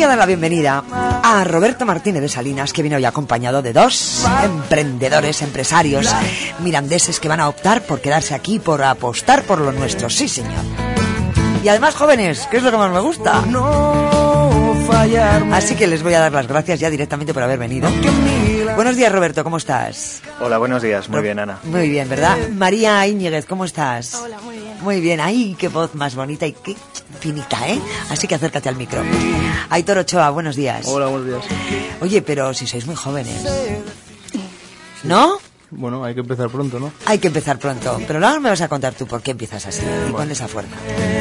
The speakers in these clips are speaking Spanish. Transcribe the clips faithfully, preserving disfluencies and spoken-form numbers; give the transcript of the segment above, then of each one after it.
a dar la bienvenida a Roberto Martínez de Salinas, que viene hoy acompañado de dos emprendedores, empresarios mirandeses que van a optar por quedarse aquí, por apostar por lo nuestro. Sí, señor. Y además jóvenes, que es lo que más me gusta. Así que les voy a dar las gracias ya directamente por haber venido. Buenos días, Roberto, ¿cómo estás? Hola, buenos días, muy bien, Ana. Muy bien, ¿verdad? María Íñiguez, ¿cómo estás? Hola, muy bien. Muy bien, ay, qué voz más bonita y qué finita, ¿eh? Así que acércate al micro. Aitor Ochoa, buenos días. Hola, buenos días. Oye, pero si sois muy jóvenes, ¿no? Bueno, hay que empezar pronto, ¿no? Hay que empezar pronto, pero ahora me vas a contar tú por qué empiezas así y Bueno. con esa fuerza.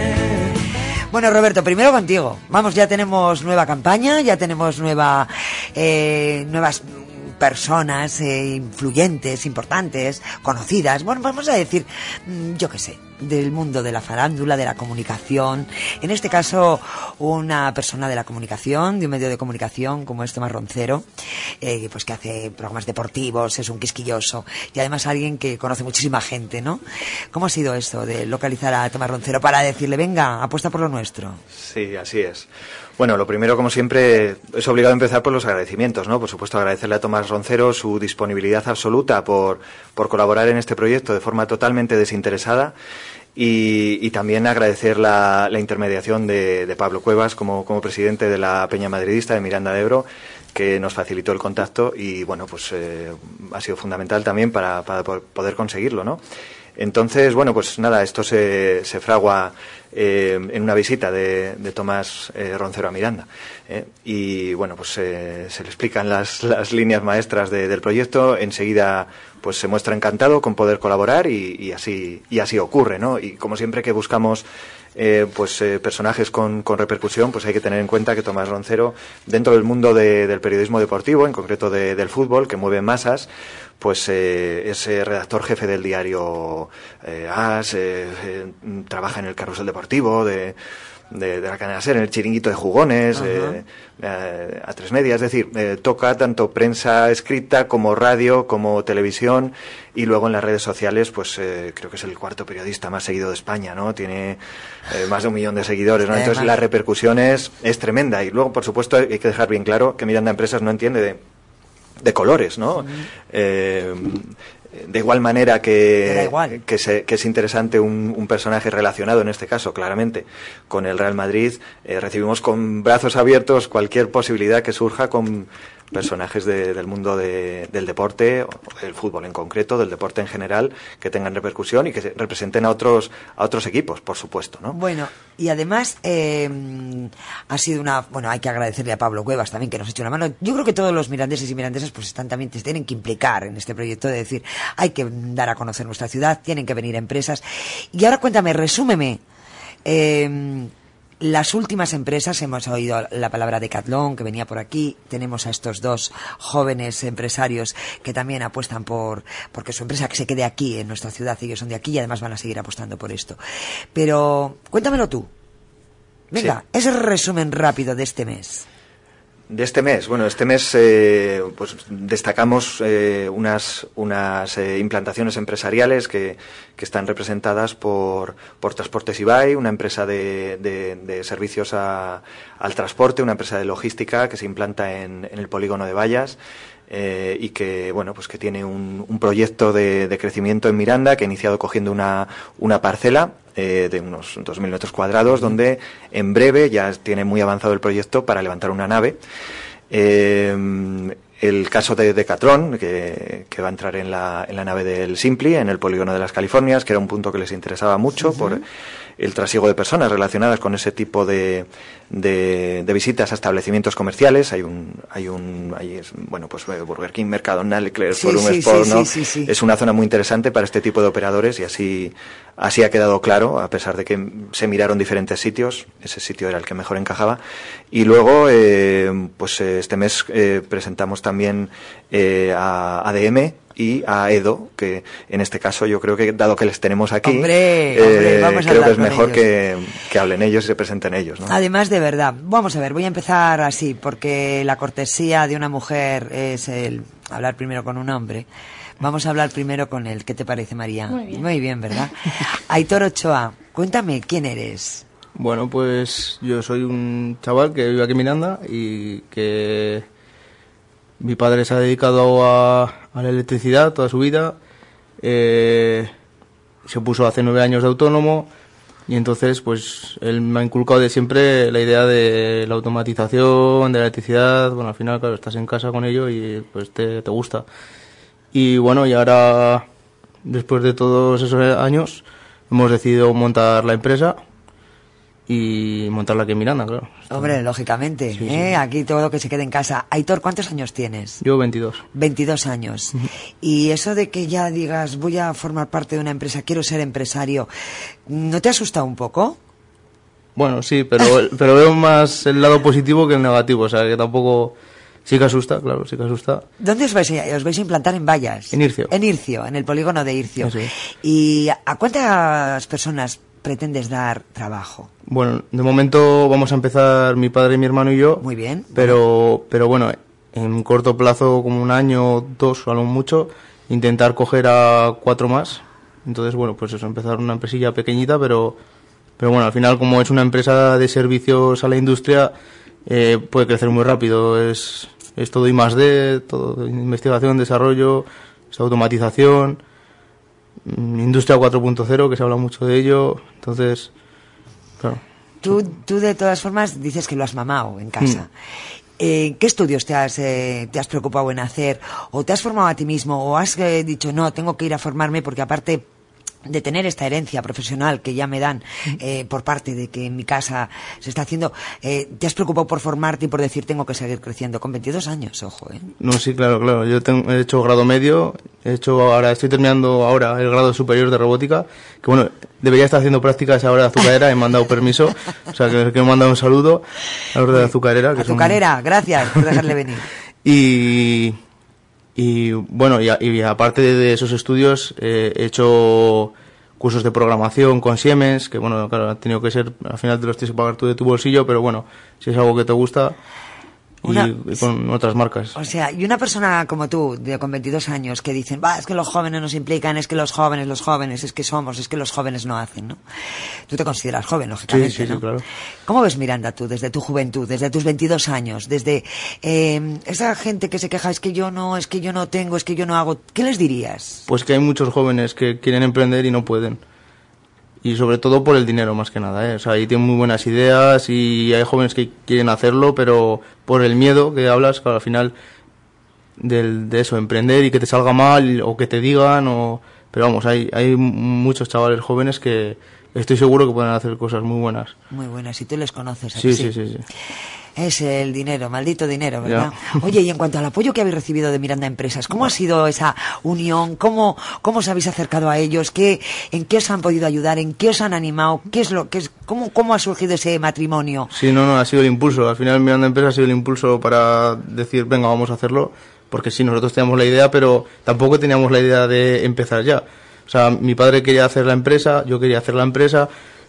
Bueno, Roberto, primero contigo. Vamos, ya tenemos nueva campaña, ya tenemos nueva, eh, nuevas personas eh, influyentes, importantes, conocidas. Bueno, vamos a decir, yo qué sé, del mundo de la farándula, de la comunicación. En este caso, una persona de la comunicación, de un medio de comunicación como es Tomás Roncero, eh, pues que hace programas deportivos, es un quisquilloso y además alguien que conoce muchísima gente, ¿no? ¿Cómo ha sido esto de localizar a Tomás Roncero para decirle, venga, apuesta por lo nuestro? Sí, así es. Bueno, lo primero, como siempre, es obligado a empezar por los agradecimientos, ¿no? Por supuesto, agradecerle a Tomás Roncero su disponibilidad absoluta por, por colaborar en este proyecto de forma totalmente desinteresada y, y también agradecer la, la intermediación de, de Pablo Cuevas como, como presidente de la Peña Madridista de Miranda de Ebro, que nos facilitó el contacto y, bueno, pues eh, ha sido fundamental también para, para poder conseguirlo, ¿no? Entonces, bueno, pues nada, esto se, se fragua eh, en una visita de, de Tomás eh, Roncero a Miranda. Eh, y, bueno, pues eh, se le explican las, las líneas maestras de, del proyecto. Enseguida, pues se muestra encantado con poder colaborar y, y así y así ocurre, ¿no? Y como siempre que buscamos eh, pues eh, personajes con, con repercusión, pues hay que tener en cuenta que Tomás Roncero, dentro del mundo de, del periodismo deportivo, en concreto de, del fútbol, que mueve masas, pues eh, es eh, redactor jefe del diario eh, AS, eh, eh, trabaja en el Carrusel Deportivo de, de, de la cadena SER, en el Chiringuito de Jugones, eh, eh, a tres media, es decir, eh, toca tanto prensa escrita como radio, como televisión, y luego en las redes sociales, pues eh, creo que es el cuarto periodista más seguido de España, ¿no? Tiene eh, más de un millón de seguidores, ¿no? Entonces la repercusión es, es tremenda, y luego, por supuesto, hay que dejar bien claro que Miranda Empresas no entiende de de colores, ¿no? Uh-huh. Eh, de igual manera que, igual. que, se, que es interesante un, un personaje relacionado, en este caso, claramente, con el Real Madrid, eh, recibimos con brazos abiertos cualquier posibilidad que surja con personajes de, del mundo de, del deporte, o del fútbol en concreto, del deporte en general, que tengan repercusión y que representen a otros a otros equipos, por supuesto, ¿no? Bueno, y además eh, ha sido una... Bueno, hay que agradecerle a Pablo Cuevas también, que nos ha hecho una mano. Yo creo que todos los mirandeses y mirandesas pues están también, se tienen que implicar en este proyecto de decir, hay que dar a conocer nuestra ciudad, tienen que venir empresas. Y ahora cuéntame, resúmeme, eh, las últimas empresas, hemos oído la palabra Decathlon, que venía por aquí, tenemos a estos dos jóvenes empresarios que también apuestan por porque su empresa que se quede aquí en nuestra ciudad, ellos son de aquí y además van a seguir apostando por esto. Pero cuéntamelo tú. Venga, sí. Ese resumen rápido de este mes. De este mes, bueno, este mes eh, pues destacamos eh, unas unas eh, implantaciones empresariales que, que están representadas por por Transportes Ibai, una empresa de, de, de servicios a, al transporte, una empresa de logística que se implanta en, en el polígono de Vallas. Eh, y que bueno pues que tiene un, un proyecto de, de crecimiento en Miranda, que ha iniciado cogiendo una, una parcela eh, de unos dos mil metros cuadrados, donde en breve ya tiene muy avanzado el proyecto para levantar una nave. Eh, el caso de Decathlon, que, que va a entrar en la, en la nave del Simply, en el polígono de las Californias, que era un punto que les interesaba mucho, uh-huh, por el trasiego de personas relacionadas con ese tipo de, de, de visitas a establecimientos comerciales. Hay un, hay un, hay es, bueno, pues Burger King, Mercadona, Leclerc, sí, Forum sí, Sport, sí, ¿no? Sí, sí, sí. Es una zona muy interesante para este tipo de operadores y así, así ha quedado claro, a pesar de que se miraron diferentes sitios, ese sitio era el que mejor encajaba. Y luego, eh, pues este mes eh, presentamos también eh, a A D M y a Edo, que en este caso yo creo que, dado que les tenemos aquí, hombre, eh, hombre, vamos a creo que es con mejor ellos. que, que hablen ellos y se presenten ellos, ¿no? Además, de verdad, vamos a ver, voy a empezar así, porque la cortesía de una mujer es el hablar primero con un hombre. Vamos a hablar primero con él. ¿Qué te parece, María? Muy bien. Muy bien, ¿verdad? Aitor Ochoa, cuéntame, ¿quién eres? Bueno, pues yo soy un chaval que vive aquí en Miranda y que mi padre se ha dedicado a, a la electricidad toda su vida. Eh, se puso hace nueve años de autónomo y entonces pues él me ha inculcado de siempre la idea de la automatización, de la electricidad. Bueno, al final, claro, estás en casa con ello y pues te, te gusta. Y bueno, y ahora, después de todos esos años, hemos decidido montar la empresa y montarla aquí en Miranda, claro. Hombre, lógicamente, sí, ¿eh? Sí. Aquí todo que se quede en casa. Aitor, ¿cuántos años tienes? Yo veintidós. veintidós años. Y eso de que ya digas, voy a formar parte de una empresa, quiero ser empresario, ¿no te asusta un poco? Bueno, sí, pero, pero veo más el lado positivo que el negativo, o sea, que tampoco... Sí que asusta, claro, sí que asusta. ¿Dónde os vais a, os vais a implantar? En Vallas. En Ircio. En Ircio, en el polígono de Ircio. Eso es. ¿Y a cuántas personas pretendes dar trabajo? Bueno, de momento vamos a empezar mi padre, mi hermano y yo. Muy bien. Pero, pero bueno, en corto plazo, como un año, dos o algo mucho, intentar coger a cuatro más. Entonces, bueno, pues eso, empezar una empresilla pequeñita, pero, pero bueno, al final, como es una empresa de servicios a la industria, eh, puede crecer muy rápido. Es, es todo I más D, todo investigación, desarrollo, es automatización, industria cuatro punto cero, que se habla mucho de ello. Entonces, claro. Tú, tú de todas formas dices que lo has mamado en casa. Mm. Eh, ¿Qué estudios te has, eh, te has preocupado en hacer? ¿O te has formado a ti mismo? ¿O has eh, dicho, no, tengo que ir a formarme porque aparte de tener esta herencia profesional que ya me dan eh, por parte de que en mi casa se está haciendo, eh, te has preocupado por formarte y por decir tengo que seguir creciendo con veintidós años, ojo, ¿eh? No, sí, claro, claro. Yo tengo, he hecho grado medio, he hecho ahora, estoy terminando ahora el grado superior de robótica, que bueno, debería estar haciendo prácticas ahora de azucarera, he mandado permiso, o sea que, que me he mandado un saludo a los de azucarera. Que azucarera, son... gracias por dejarle venir. y... Y bueno, y, y aparte de esos estudios, eh, he hecho cursos de programación con Siemens, que bueno, claro, ha tenido que ser, al final te los tienes que pagar tú de tu bolsillo, pero bueno, si es algo que te gusta, y, una, y con otras marcas. O sea, y una persona como tú, de, con veintidós años, que dicen, va, es que los jóvenes nos implican, es que los jóvenes, los jóvenes, es que somos, es que los jóvenes no hacen, ¿no? Tú te consideras joven, lógicamente, sí, sí, ¿no? Sí, claro. ¿Cómo ves Miranda tú, desde tu juventud, desde tus veintidós años, desde eh, esa gente que se queja, es que yo no, es que yo no tengo, es que yo no hago, ¿qué les dirías? Pues que hay muchos jóvenes que quieren emprender y no pueden. Y sobre todo por el dinero, más que nada, ¿eh? O sea, ahí tienen muy buenas ideas y hay jóvenes que quieren hacerlo, pero por el miedo que hablas, claro, al final del, de eso, emprender y que te salga mal o que te digan, o pero vamos, hay, hay muchos chavales jóvenes que estoy seguro que pueden hacer cosas muy buenas. Muy buenas, y tú les conoces. Sí, sí, sí, sí. Es el dinero, maldito dinero, ¿verdad? Ya. Oye, y en cuanto al apoyo que habéis recibido de Miranda Empresas, ¿cómo ha sido esa unión? ¿Cómo, cómo os habéis acercado a ellos? ¿Qué, ¿En qué os han podido ayudar? ¿En qué os han animado? ¿Qué es lo, qué es, cómo, ¿Cómo ha surgido ese matrimonio? Sí, no, no, ha sido el impulso. Al final Miranda Empresas ha sido el impulso para decir, venga, vamos a hacerlo. Porque sí, nosotros teníamos la idea, pero tampoco teníamos la idea de empezar ya. O sea, mi padre quería hacer la empresa, yo quería hacer la empresa,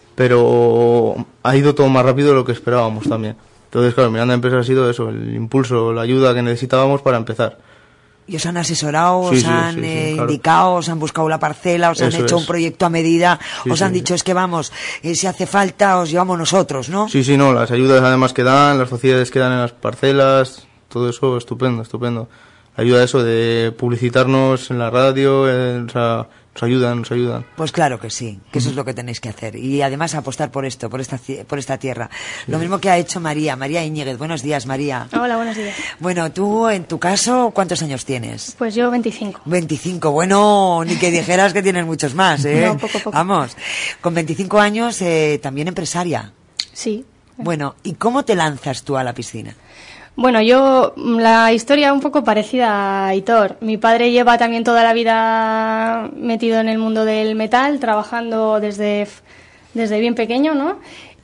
pero ha ido todo más rápido de lo que esperábamos también. Entonces, claro, Miranda Empresas ha sido eso, el impulso, la ayuda que necesitábamos para empezar. ¿Y os han asesorado, sí, os sí, han sí, sí, eh, claro. indicado, os han buscado la parcela, os eso han hecho es. un proyecto a medida, sí, os sí, han sí. dicho es que vamos, eh, si hace falta os llevamos nosotros, ¿no? Sí, sí, no, las ayudas además que dan, las facilidades que dan en las parcelas, todo eso estupendo, estupendo. La ayuda eso de publicitarnos en la radio, eh, o sea, nos ayudan, nos ayudan. Pues claro que sí, que eso es lo que tenéis que hacer. Y además apostar por esto, por esta, por esta tierra. Sí. Lo mismo que ha hecho María, María Íñiguez. Buenos días, María. Hola, buenos días. Bueno, tú, en tu caso, ¿cuántos años tienes? Pues yo veinticinco. veinticinco, bueno, ni que dijeras que tienes muchos más, ¿eh? No, poco, poco. Vamos, con veinticinco años, eh, también empresaria. Sí. Bueno, ¿y cómo te lanzas tú a la piscina? Bueno, yo, la historia un poco parecida a Aitor. Mi padre lleva también toda la vida metido en el mundo del metal, trabajando desde, desde bien pequeño, ¿no?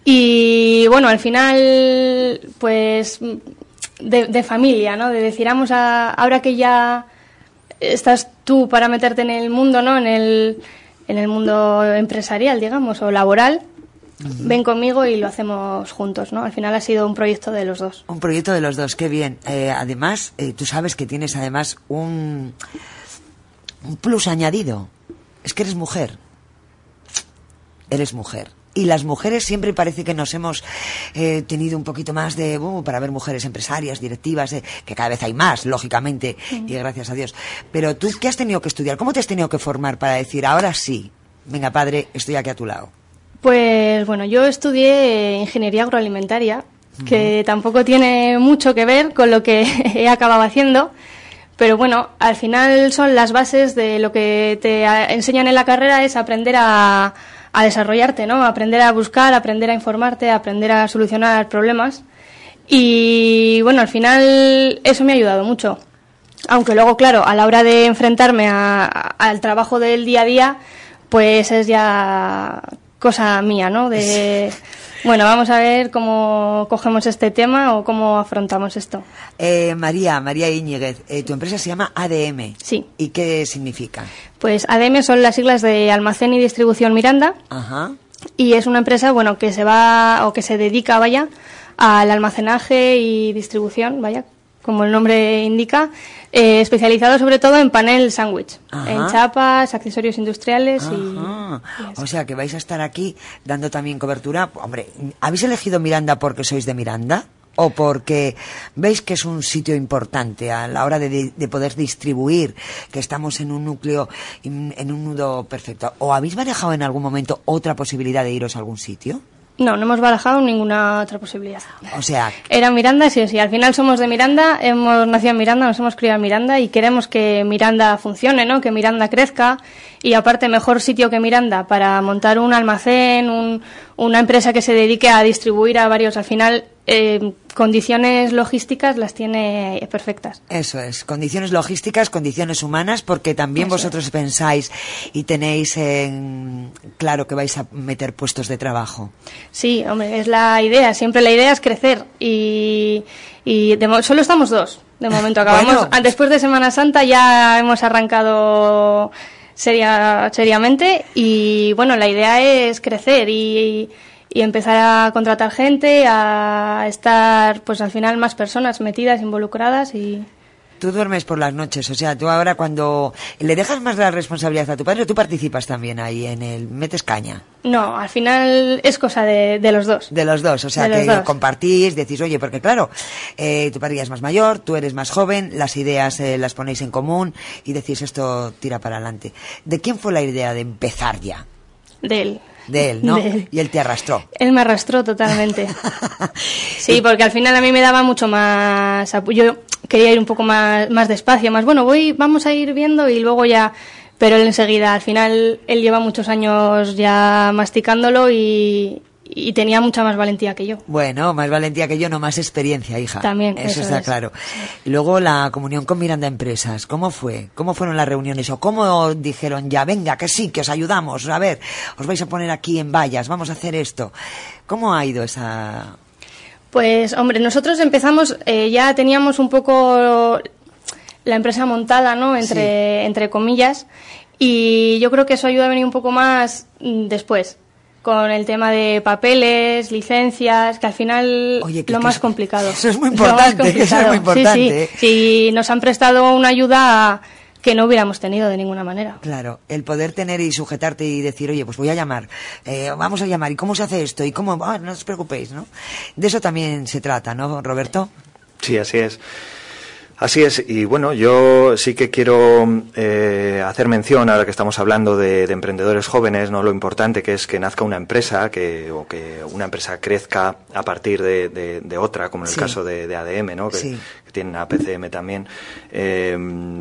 Y bueno, al final, pues, de, de familia, ¿no? De decir, vamos a, ahora que ya estás tú para meterte en el mundo, ¿no? En el, en el mundo empresarial, digamos, o laboral. Ven conmigo y lo hacemos juntos, ¿no? Al final ha sido un proyecto de los dos. Un proyecto de los dos, qué bien. Eh, además, eh, tú sabes que tienes además un, un plus añadido. Es que eres mujer. Eres mujer. Y las mujeres siempre parece que nos hemos eh, tenido un poquito más de... Uh, para ver mujeres empresarias, directivas, eh, que cada vez hay más, lógicamente, mm. y gracias a Dios. Pero tú, ¿qué has tenido que estudiar? ¿Cómo te has tenido que formar para decir, ahora sí, venga padre, estoy aquí a tu lado? Pues bueno, yo estudié ingeniería agroalimentaria, uh-huh. que tampoco tiene mucho que ver con lo que he acabado haciendo, pero bueno, al final son las bases de lo que te enseñan en la carrera, es aprender a... a desarrollarte, ¿no? Aprender a buscar, aprender a informarte, aprender a solucionar problemas. Y bueno, al final eso me ha ayudado mucho. Aunque luego, claro, a la hora de enfrentarme a, a, al trabajo del día a día, pues es ya cosa mía, ¿no? De, bueno, vamos a ver cómo cogemos este tema o cómo afrontamos esto. Eh, María, María Íñiguez, eh, tu empresa se llama A D M. Sí. ¿Y qué significa? Pues A D M son las siglas de Almacén y Distribución Miranda. Ajá. Y es una empresa, bueno, que se va o que se dedica, vaya, al almacenaje y distribución, vaya, como el nombre indica, eh, especializado sobre todo en panel sándwich, en chapas, accesorios industriales. y, y O sea que vais a estar aquí dando también cobertura. Hombre, ¿habéis elegido Miranda porque sois de Miranda? ¿O porque veis que es un sitio importante a la hora de, de poder distribuir, que estamos en un núcleo, en un nudo perfecto? ¿O habéis manejado en algún momento otra posibilidad de iros a algún sitio? No, no hemos barajado ninguna otra posibilidad. O sea... Era Miranda, sí o sí. Al final somos de Miranda, hemos nacido en Miranda, nos hemos criado en Miranda y queremos que Miranda funcione, ¿no? Que Miranda crezca. Y aparte, mejor sitio que Miranda para montar un almacén, un, una empresa que se dedique a distribuir a varios. Al final, eh, condiciones logísticas las tiene perfectas. Eso es, condiciones logísticas, condiciones humanas, porque también Eso vosotros es. pensáis y tenéis en claro que vais a meter puestos de trabajo. Sí, hombre, es la idea. Siempre la idea es crecer y, y de, solo estamos dos. De momento acabamos. Bueno. Después de Semana Santa ya hemos arrancado seria, seriamente y bueno, la idea es crecer y, y empezar a contratar gente, a estar pues al final más personas metidas, involucradas. Y tú duermes por las noches, o sea, tú ahora cuando le dejas más la responsabilidad a tu padre, tú participas también ahí en el, metes caña. No, al final es cosa de, de los dos. De los dos, o sea, que lo compartís, decís, oye, porque claro, eh, tu padre ya es más mayor, tú eres más joven, las ideas eh, las ponéis en común y decís, esto tira para adelante. ¿De quién fue la idea de empezar ya? De él. De él, ¿no? De él. Y él te arrastró. Él me arrastró totalmente. Sí, porque al final a mí me daba mucho más... Yo quería ir un poco más, más despacio, más bueno, voy, vamos a ir viendo y luego ya... Pero él enseguida, al final, él lleva muchos años ya masticándolo y, y tenía mucha más valentía que yo. Bueno, más valentía que yo, no más experiencia, hija. También, eso, eso está es. claro. Y luego la comunión con Miranda Empresas, ¿cómo fue? ¿Cómo fueron las reuniones? ¿O cómo dijeron ya, venga, que sí, que os ayudamos? A ver, os vais a poner aquí en vallas, vamos a hacer esto. ¿Cómo ha ido esa...? Pues, hombre, nosotros empezamos, eh, ya teníamos un poco la empresa montada, ¿no? Entre, sí. entre comillas, y yo creo que eso ayuda a venir un poco más después, con el tema de papeles, licencias, que al final Oye, que lo que más eso, complicado. Eso es muy importante, eso es muy importante. Sí, sí, sí, nos han prestado una ayuda que no hubiéramos tenido de ninguna manera. Claro, el poder tener y sujetarte y decir, oye, pues voy a llamar, eh, vamos a llamar, ¿y cómo se hace esto? Y cómo, ah, no os preocupéis, ¿no? De eso también se trata, ¿no, Roberto? Sí, así es. Así es, y bueno, yo sí que quiero eh, hacer mención, ahora que estamos hablando de, de emprendedores jóvenes, no, lo importante que es que nazca una empresa, que o que una empresa crezca a partir de, de, de otra, como en el sí. caso de, de A D M, ¿no? Que, sí. que tienen A P C M también. Eh,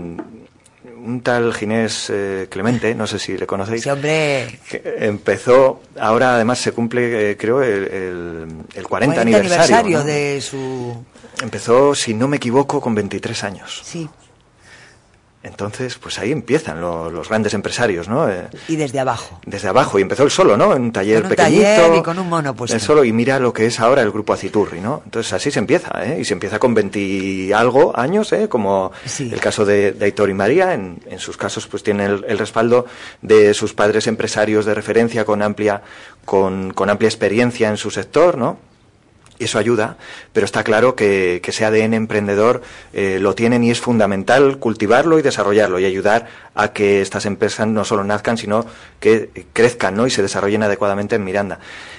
un tal Ginés eh, Clemente, no sé si le conocéis. Sí, hombre. Que empezó, ahora además se cumple, eh, creo, el, el, el cuarenta aniversario, aniversario ¿no? de su... Empezó, si no me equivoco, con veintitrés años. Sí. Entonces, pues ahí empiezan lo, los grandes empresarios, ¿no? Eh, y desde abajo. Desde abajo, y empezó él solo, ¿no? En un taller con un pequeñito. Taller y con un mono, pues. Él solo, y mira lo que es ahora el grupo Aciturri, ¿no? Entonces así se empieza, ¿eh? Y se empieza con veinte algo años, ¿eh? Como sí. el caso de, de Aitor y María. En, en sus casos, pues tienen el, el respaldo de sus padres empresarios de referencia con amplia, con, con amplia experiencia en su sector, ¿no? y eso ayuda, pero está claro que, que ese A D N emprendedor eh, lo tienen y es fundamental cultivarlo y desarrollarlo y ayudar a que estas empresas no solo nazcan, sino que crezcan, ¿no? Y se desarrollen adecuadamente en Miranda.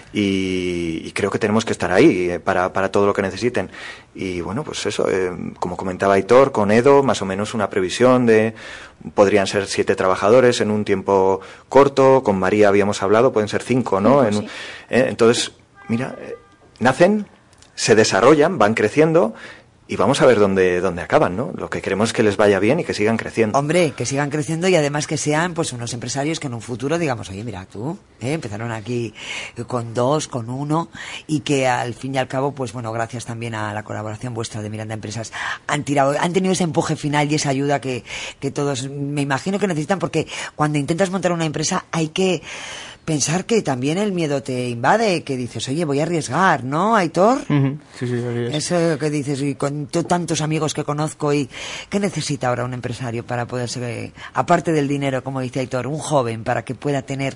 Y, y creo que tenemos que estar ahí eh, para, para todo lo que necesiten. Y bueno, pues eso, eh, como comentaba Aitor, con Edo, más o menos una previsión de, podrían ser siete trabajadores en un tiempo corto, con María habíamos hablado, pueden ser cinco, ¿no? Sí. En, eh, entonces, mira, eh, nacen, se desarrollan, van creciendo y vamos a ver dónde, dónde acaban, ¿no? Lo que queremos es que les vaya bien y que sigan creciendo. Hombre, que sigan creciendo y además que sean pues unos empresarios que en un futuro digamos, oye, mira tú, ¿eh? Empezaron aquí con dos, con uno y que al fin y al cabo, pues bueno, gracias también a la colaboración vuestra de Miranda Empresas, han tirado, han tenido ese empuje final y esa ayuda que, que todos me imagino que necesitan, porque cuando intentas montar una empresa hay que pensar que también el miedo te invade, que dices, oye, voy a arriesgar, ¿no, Aitor? Uh-huh. Sí, sí, así es. Eso que dices, y con t- tantos amigos que conozco, y ¿qué necesita ahora un empresario para poderse, aparte del dinero, como dice Aitor, un joven para que pueda tener,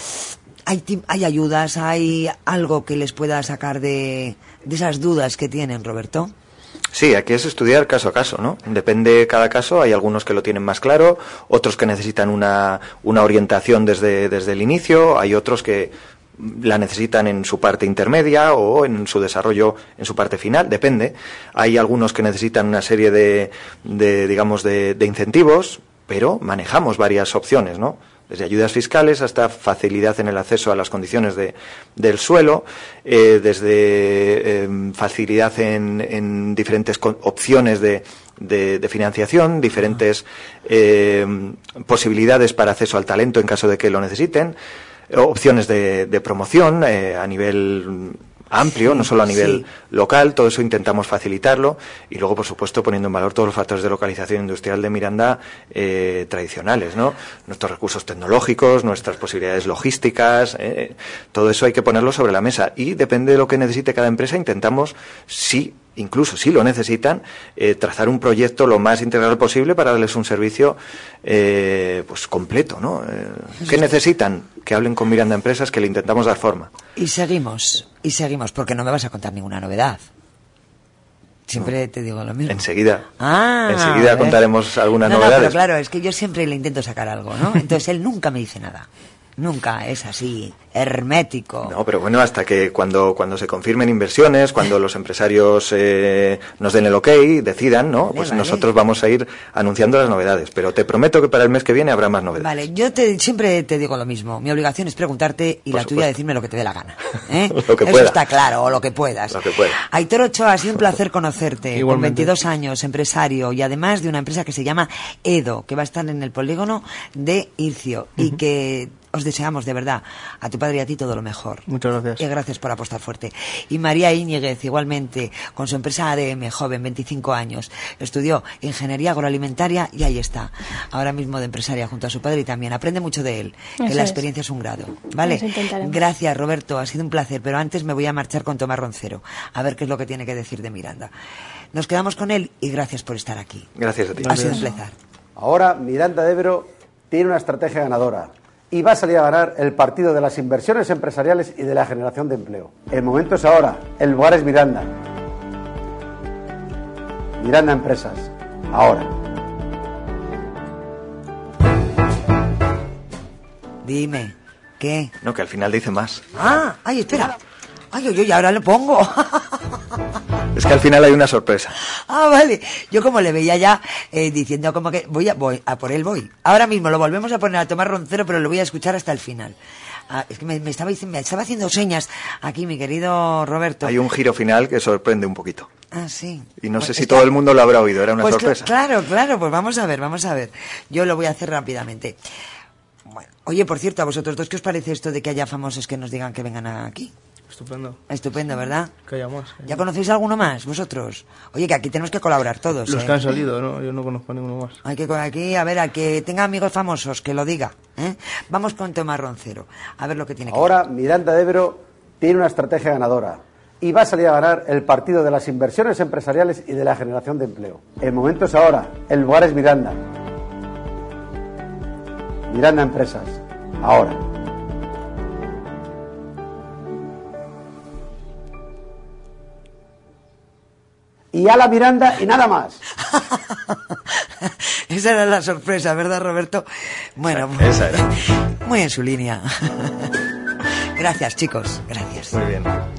hay, ti- hay ayudas, hay algo que les pueda sacar de, de esas dudas que tienen, Roberto? Sí, aquí es estudiar caso a caso, ¿no? Depende de cada caso, hay algunos que lo tienen más claro, otros que necesitan una, una orientación desde, desde el inicio, hay otros que la necesitan en su parte intermedia o en su desarrollo en su parte final, depende. Hay algunos que necesitan una serie de, de digamos, de, de incentivos, pero manejamos varias opciones, ¿no? Desde ayudas fiscales hasta facilidad en el acceso a las condiciones de, del suelo, eh, desde eh, facilidad en, en diferentes con, opciones de, de, de financiación, diferentes eh, posibilidades para acceso al talento en caso de que lo necesiten, opciones de, de promoción eh, a nivel amplio, sí, no solo a nivel sí. local, todo eso intentamos facilitarlo y luego, por supuesto, poniendo en valor todos los factores de localización industrial de Miranda eh, tradicionales, ¿no? Nuestros recursos tecnológicos, nuestras posibilidades logísticas, eh, todo eso hay que ponerlo sobre la mesa y depende de lo que necesite cada empresa, intentamos, sí, incluso si lo necesitan, eh, trazar un proyecto lo más integral posible para darles un servicio eh, pues completo, ¿no? Eh, ¿Qué necesitan? Que hablen con Miranda Empresas, que le intentamos dar forma. Y seguimos, y seguimos, porque no me vas a contar ninguna novedad. Siempre no. te digo lo mismo. Enseguida. Ah, enseguida contaremos algunas no, novedades. No, pero claro, es que yo siempre le intento sacar algo, ¿no? Entonces él nunca me dice nada. Nunca es así, hermético. No, pero bueno, hasta que cuando cuando se confirmen inversiones, cuando los empresarios eh, nos den el ok, decidan, ¿no? Vale, pues vale. Nosotros vamos a ir anunciando las novedades. Pero te prometo que para el mes que viene habrá más novedades. Vale, yo te, siempre te digo lo mismo. Mi obligación es preguntarte y Por la supuesto. tuya decirme lo que te dé la gana. ¿eh? Lo que Eso pueda. está claro, o lo que puedas. Lo que pueda. Aitor Ochoa, ha sido un placer conocerte. Igualmente. Con veintidós años, empresario y además de una empresa que se llama Edo, que va a estar en el polígono de Ircio uh-huh. y que os deseamos de verdad a tu padre y a ti todo lo mejor. Muchas gracias. Y gracias por apostar fuerte. Y María Íñiguez, igualmente, con su empresa A D M, joven, veinticinco años, estudió ingeniería agroalimentaria y ahí está, ahora mismo de empresaria junto a su padre y también aprende mucho de él, que Eso la es. experiencia es un grado. ¿Vale? Eso intentaremos. Gracias, Roberto, ha sido un placer, pero antes me voy a marchar con Tomás Roncero, a ver qué es lo que tiene que decir de Miranda. Nos quedamos con él y gracias por estar aquí. Gracias a ti. Ha sido un placer. Ahora Miranda de Ebro tiene una estrategia ganadora y va a salir a ganar el partido de las inversiones empresariales y de la generación de empleo. El momento es ahora, el lugar es Miranda. Miranda Empresas, ahora. Dime, ¿qué? No, que al final dice más. Ah, ay, espera. Ay, ay, ay, ahora lo pongo. Es que al final hay una sorpresa. Ah, vale. Yo como le veía ya eh, diciendo como que voy a, voy a por él voy. Ahora mismo lo volvemos a poner a Tomás Roncero, pero lo voy a escuchar hasta el final. Ah, es que me, me, estaba, me estaba haciendo señas aquí, mi querido Roberto. Hay un giro final que sorprende un poquito. Ah, sí. Y no pues sé si todo el mundo lo habrá oído, era una pues sorpresa. Cl- claro, claro, pues vamos a ver, vamos a ver. Yo lo voy a hacer rápidamente. Bueno, oye, por cierto, a vosotros dos, ¿qué os parece esto de que haya famosos que nos digan que vengan aquí? Estupendo. Estupendo, ¿verdad? Que haya más. Que ¿Ya haya conocéis alguno más, vosotros? Oye, que aquí tenemos que colaborar todos. Los ¿eh? que han salido, ¿no? Yo no conozco a ninguno más. Hay que aquí, a ver, al que tenga amigos famosos, que lo diga. ¿eh? Vamos con Tomás Roncero, a ver lo que tiene que Ahora Miranda de Ebro tiene una estrategia ganadora y va a salir a ganar el partido de las inversiones empresariales y de la generación de empleo. El momento es ahora, el lugar es Miranda. Miranda Empresas, ahora. y Ala Miranda y nada más. Esa era la sorpresa, ¿verdad, Roberto? Bueno, esa era. Muy en su línea. Gracias, chicos, gracias. Muy bien.